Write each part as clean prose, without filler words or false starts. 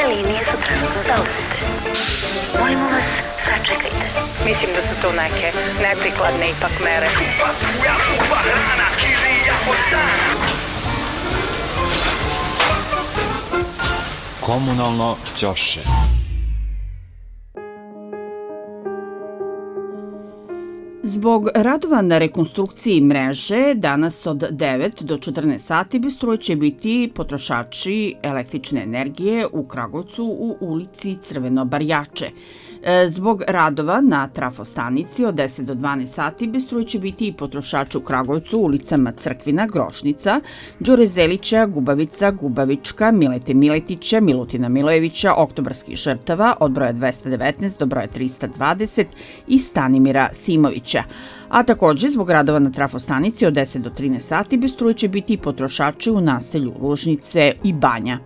linije su trenutno zauzete. Molimo vas, sačekajte. Mislim da su to neke neprikladne ipak mere. Komunalno ćoše. Zbog radova na rekonstrukciji mreže, danas od 9 do 14 sati Bistroj će biti potrošači električne energije u Kragujevcu u ulici Crveno Barjače. Zbog radova na trafostanici od 10 do 12 sati Bistroj će biti i potrošači u Kragujevcu u ulicama Crkvina, Grošnica, Đure Zelića, Gubavica, Gubavička, Milete Miletića, Milutina Milojevića, Oktobarskih žrtava od broja 219 do broja 320 i Stanimira Simovića. A također, zbog radova na trafostanici od 10 do 13 sati Bistroj će biti i potrošači u naselju Lužnice i Banja.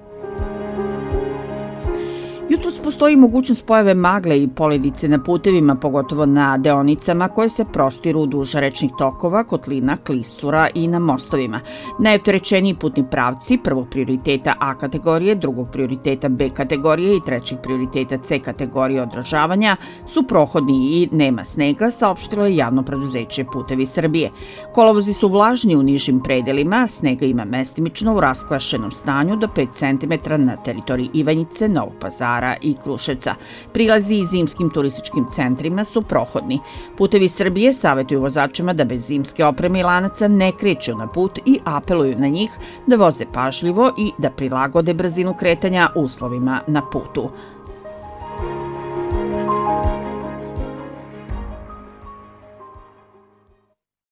Jutros postoji mogućnost pojave magle i poledice na putevima, pogotovo na deonicama koje se prostiru duž rečnih tokova, kotlina, klisura i na mostovima. Najopterećeniji putni pravci prvog prioriteta A kategorije, drugog prioriteta B kategorije i trećeg prioriteta C kategorije održavanja su prohodni i nema snega, saopštilo je javno preduzeće Putevi Srbije. Kolovozi su vlažni u nižim predelima, snega ima mestimično u raskvašenom stanju do 5 cm na teritoriji Ivanjice, Novog Pazara i Kruševca. Prilazi i zimskim turističkim centrima su prohodni. Putevi Srbije savjetuju vozačima da bez zimske opreme i lanaca ne kreću na put i apeluju na njih da voze pažljivo i da prilagode brzinu kretanja uslovima na putu.